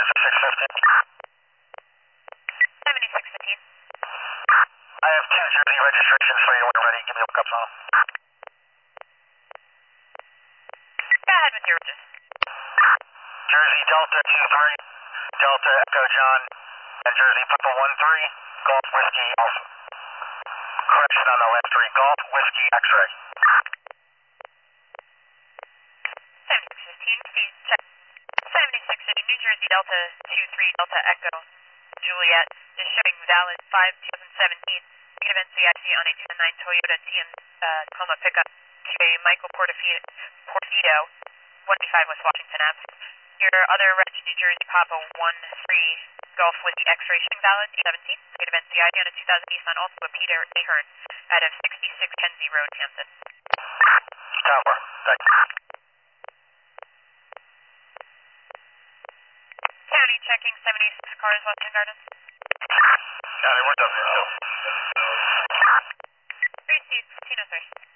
Jersey 615. 7615. I have 2 Jersey registrations for you when you're ready. Give me a lookups on them. Go ahead with your registration. Jersey Delta 23, Delta Echo John, and Jersey Papa 13, Golf Whiskey Alpha. Correction on the last 3, Golf Whiskey X-ray. 7615, please check. 7615, New Jersey Delta 23, Delta Echo Juliet is showing valid 5/2017. Negative NCIC on a 2009 Toyota Tacoma pickup to a Michael Portofino, 185 West Washington Ave. Your other reg, New Jersey Papa 13, Golf Whiskey X-ray showing valid 17. Negative NCIC on a 2000 Nissan Altima Peter Ahern out of 66 Kenzie Road, Hampton. Tower, thank you. County checking 76 cars, Washington Gardens. County, we're W2. 3C 1503.